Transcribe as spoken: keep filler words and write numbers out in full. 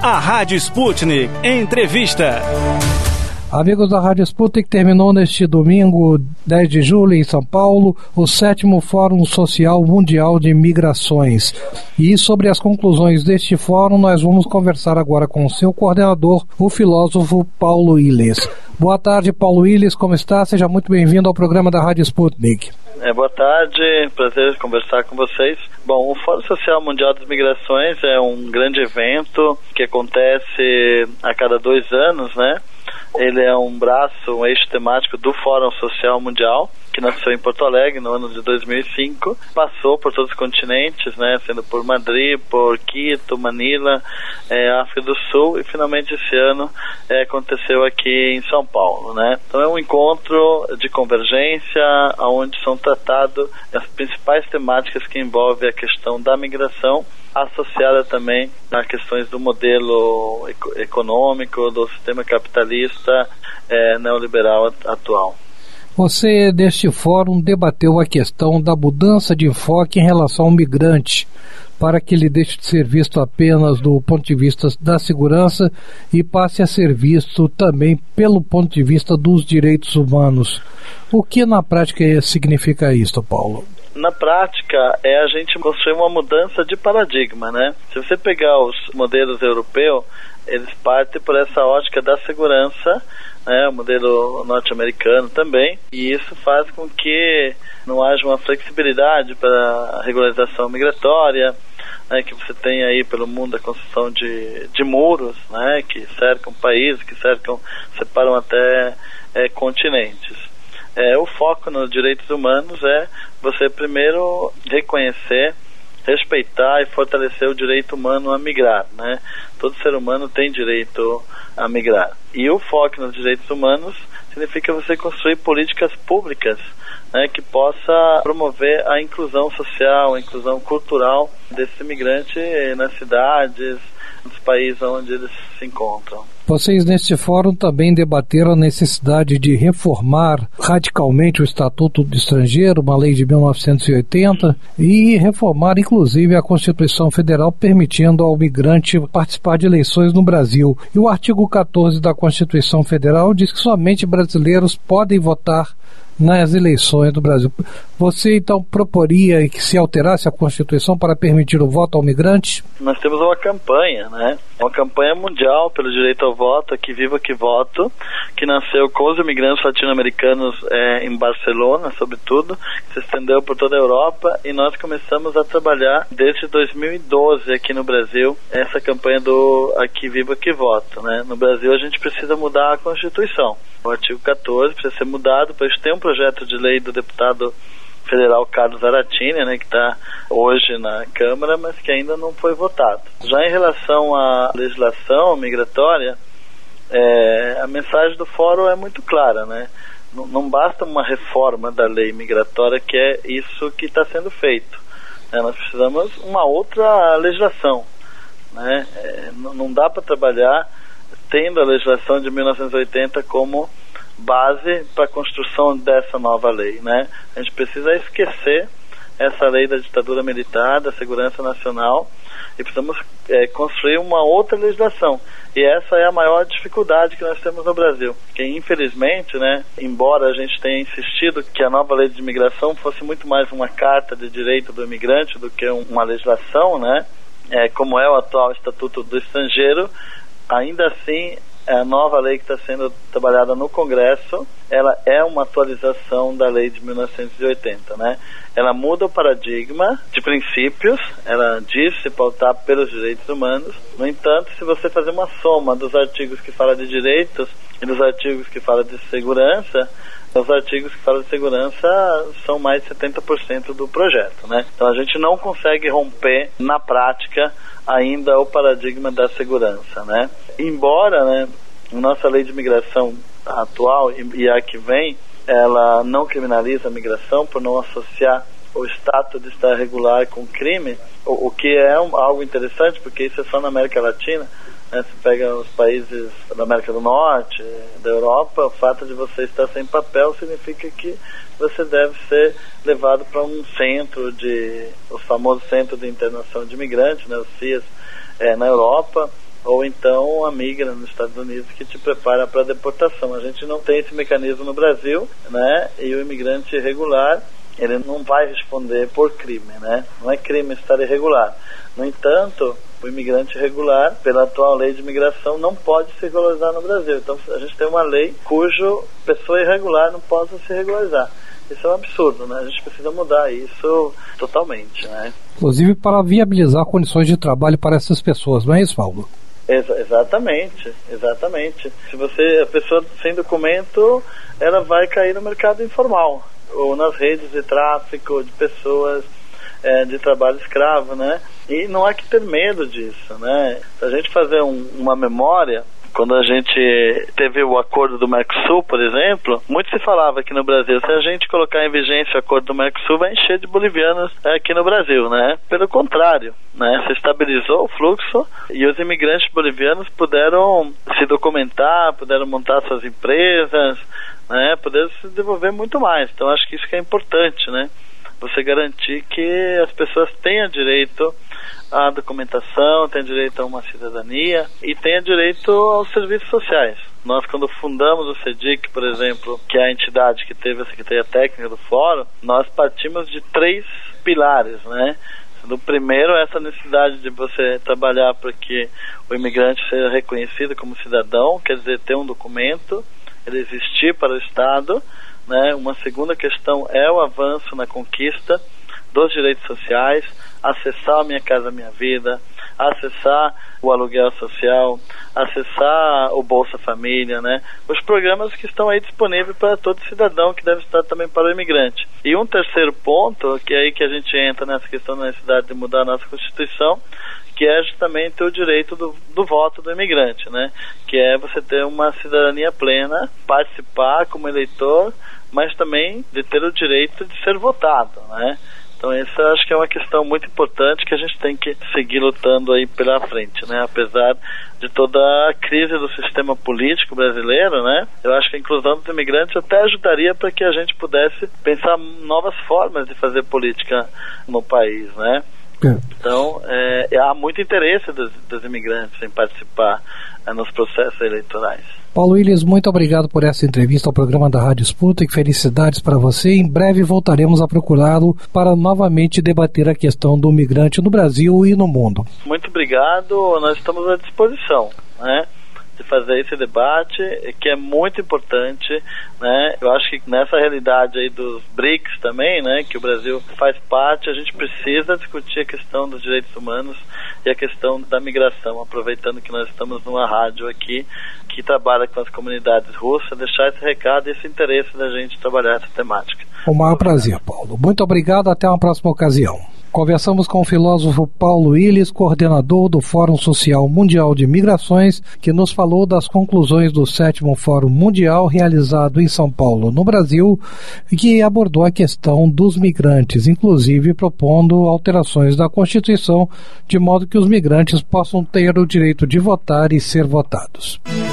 A Rádio Sputnik Entrevista. Amigos da Rádio Sputnik, terminou neste domingo, dez de julho, em São Paulo, o sétimo Fórum Social Mundial de Migrações. E sobre as conclusões deste fórum, nós vamos conversar agora com o seu coordenador, o filósofo Paulo Illes. Boa tarde, Paulo Illes, como está? Seja muito bem-vindo ao programa da Rádio Sputnik. É, boa tarde, prazer conversar com vocês. Bom, o Fórum Social Mundial das Migrações é um grande evento que acontece a cada dois anos, né? Ele é um braço, um eixo temático do Fórum Social Mundial, que nasceu em Porto Alegre no ano de dois mil e cinco, passou por todos os continentes, né, sendo por Madrid, por Quito, Manila, é, África do Sul, e finalmente esse ano é, aconteceu aqui em São Paulo, né. Então é um encontro de convergência, onde são tratadas as principais temáticas que envolvem a questão da migração, associada também a questões do modelo econômico, do sistema capitalista é, neoliberal atual. Você, deste fórum, debateu a questão da mudança de enfoque em relação ao migrante, para que ele deixe de ser visto apenas do ponto de vista da segurança e passe a ser visto também pelo ponto de vista dos direitos humanos. O que na prática significa isso, Paulo? Na prática, é a gente construir uma mudança de paradigma, né? Se você pegar os modelos europeus, eles partem por essa ótica da segurança, né? O modelo norte-americano também, e isso faz com que não haja uma flexibilidade para a regularização migratória, né? Que você tem aí pelo mundo a construção de, de muros, né? Que cercam países, que cercam, separam até é, continentes. É, o foco nos direitos humanos é você primeiro reconhecer, respeitar e fortalecer o direito humano a migrar, né? Todo ser humano tem direito a migrar. E o foco nos direitos humanos significa você construir políticas públicas, né, que possa promover a inclusão social, a inclusão cultural desse imigrante nas cidades, nos países onde eles se encontram. Vocês neste fórum também debateram a necessidade de reformar radicalmente o Estatuto do Estrangeiro, uma lei de mil novecentos e oitenta, e reformar inclusive a Constituição Federal, permitindo ao migrante participar de eleições no Brasil. E o artigo quatorze da Constituição Federal diz que somente brasileiros podem votar nas eleições do Brasil. Você então proporia que se alterasse a Constituição para permitir o voto ao migrante? Nós temos uma campanha, né? Uma campanha mundial pelo direito ao voto, Aqui Viva Que Voto, que nasceu com os imigrantes latino-americanos é, em Barcelona, sobretudo, que se estendeu por toda a Europa, e nós começamos a trabalhar desde dois mil e doze aqui no Brasil, essa campanha do Aqui Viva Que Voto, né? No Brasil a gente precisa mudar a Constituição. O artigo quatorze precisa ser mudado, pois tem um projeto de lei do deputado federal Carlos Zaratini, né, que está hoje na Câmara, mas que ainda não foi votado. Já em relação à legislação migratória, é, a mensagem do Fórum é muito clara, né? Não, não basta uma reforma da lei migratória, que é isso que está sendo feito, né? Nós precisamos uma outra legislação, né? É, não, não dá para trabalhar tendo a legislação de mil novecentos e oitenta como base para a construção dessa nova lei, né? A gente precisa esquecer essa lei da ditadura militar, da segurança nacional, e precisamos é, construir uma outra legislação. E essa é a maior dificuldade que nós temos no Brasil, que infelizmente, né, embora a gente tenha insistido que a nova lei de imigração fosse muito mais uma carta de direito do imigrante do que uma legislação, né, é, como é o atual Estatuto do Estrangeiro, ainda assim a nova lei que está sendo trabalhada no Congresso, ela é uma atualização da lei de mil novecentos e oitenta, né? Ela muda o paradigma de princípios, ela diz se pautar pelos direitos humanos. No entanto, se você fazer uma soma dos artigos que falam de direitos e dos artigos que falam de segurança, os artigos que falam de segurança são mais de setenta por cento do projeto, né? Então a gente não consegue romper na prática ainda o paradigma da segurança, né? Embora, né, nossa lei de imigração atual e a que vem, ela não criminaliza a migração por não associar o status de estar regular com crime, o, o que é um, algo interessante, porque isso é só na América Latina, né? Você pega os países da América do Norte, da Europa, o fato de você estar sem papel significa que você deve ser levado para um centro de, o famoso Centro de Internação de Imigrantes, né, os C I A S, é, na Europa, ou então a migra nos Estados Unidos que te prepara para a deportação. A gente não tem esse mecanismo no Brasil, né? E o imigrante irregular, ele não vai responder por crime, né? Não é crime estar irregular. No entanto, o imigrante irregular, pela atual lei de imigração, não pode se regularizar no Brasil. Então a gente tem uma lei cujo pessoa irregular não possa se regularizar. Isso é um absurdo, né? A gente precisa mudar isso totalmente, né? Inclusive para viabilizar condições de trabalho para essas pessoas, não é isso, Paulo? Ex- exatamente, exatamente. Se você, a pessoa sem documento, ela vai cair no mercado informal, ou nas redes de tráfico de pessoas, é, de trabalho escravo, né? E não há que ter medo disso, né? Se a gente fazer um, uma memória, quando a gente teve o acordo do Mercosul, por exemplo, muito se falava aqui no Brasil, se a gente colocar em vigência o acordo do Mercosul, vai encher de bolivianos aqui no Brasil, né? Pelo contrário, né? Se estabilizou o fluxo e os imigrantes bolivianos puderam se documentar, puderam montar suas empresas, né? Puderam se desenvolver muito mais. Então acho que isso que é importante, né? Você garantir que as pessoas tenham direito à documentação, tenham direito a uma cidadania e tenham direito aos serviços sociais. Nós, quando fundamos o CEDIC, por exemplo, que é a entidade que teve a Secretaria Técnica do Fórum, nós partimos de três pilares, né? No primeiro, essa necessidade de você trabalhar para que o imigrante seja reconhecido como cidadão, quer dizer, ter um documento, ele existir para o Estado, né? Uma segunda questão é o avanço na conquista dos direitos sociais, acessar a Minha Casa Minha Vida, acessar o aluguel social, acessar o Bolsa Família, né? Os programas que estão aí disponíveis para todo cidadão, que deve estar também para o imigrante. E um terceiro ponto, que é aí que a gente entra nessa questão da necessidade de mudar a nossa Constituição, que é justamente o direito do, do voto do imigrante, né? Que é você ter uma cidadania plena, participar como eleitor, mas também de ter o direito de ser votado, né? Então essa acho que é uma questão muito importante que a gente tem que seguir lutando aí pela frente, né? Apesar de toda a crise do sistema político brasileiro, né? Eu acho que a inclusão dos imigrantes até ajudaria para que a gente pudesse pensar novas formas de fazer política no país, né? Então, é, há muito interesse dos, dos imigrantes em participar é, nos processos eleitorais. Paulo Willis, muito obrigado por essa entrevista ao programa da Rádio Sputnik. Felicidades para você. Em breve voltaremos a procurá-lo para novamente debater a questão do migrante no Brasil e no mundo. Muito obrigado. Nós estamos à disposição, né, de fazer esse debate, que é muito importante, né? Eu acho que nessa realidade aí dos BRICS também, né, que o Brasil faz parte, a gente precisa discutir a questão dos direitos humanos e a questão da migração, aproveitando que nós estamos numa rádio aqui que trabalha com as comunidades russas, deixar esse recado e esse interesse da gente trabalhar essa temática. O maior prazer, Paulo. Muito obrigado, até uma próxima ocasião. Conversamos com o filósofo Paulo Willis, coordenador do Fórum Social Mundial de Migrações, que nos falou das conclusões do sétimo Fórum Mundial realizado em São Paulo, no Brasil, e que abordou a questão dos migrantes, inclusive propondo alterações da Constituição, de modo que os migrantes possam ter o direito de votar e ser votados.